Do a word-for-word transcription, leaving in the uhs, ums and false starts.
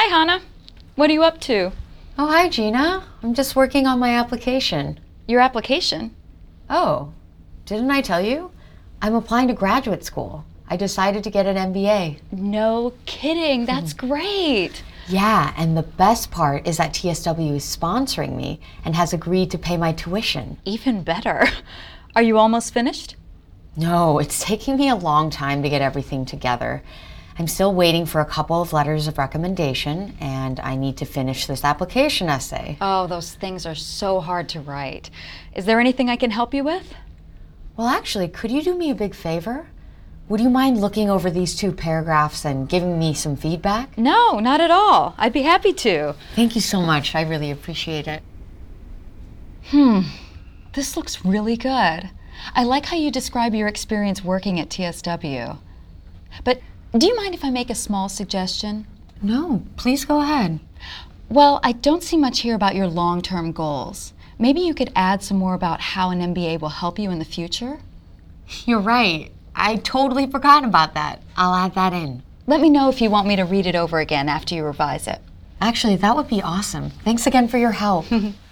Hi, Hannah. What are you up to? Oh, hi, Gina. I'm just working on my application. Your application? Oh, didn't I tell you? I'm applying to graduate school. I decided to get an M B A. No kidding. That's great. Yeah, and the best part is that T S W is sponsoring me and has agreed to pay my tuition. Even better. Are you almost finished? No, it's taking me a long time to get everything together. I'm still waiting for a couple of letters of recommendation, and I need to finish this application essay. Oh, those things are so hard to write. Is there anything I can help you with? Well, actually, could you do me a big favor? Would you mind looking over these two paragraphs and giving me some feedback? No, not at all. I'd be happy to. Thank you so much. I really appreciate it. Hmm. This looks really good. I like how you describe your experience working at T S W. But do you mind if I make a small suggestion? No, please go ahead. Well, I don't see much here about your long-term goals. Maybe you could add some more about how an M B A will help you in the future? You're right. I totally forgot about that. I'll add that in. Let me know if you want me to read it over again after you revise it. Actually, that would be awesome. Thanks again for your help.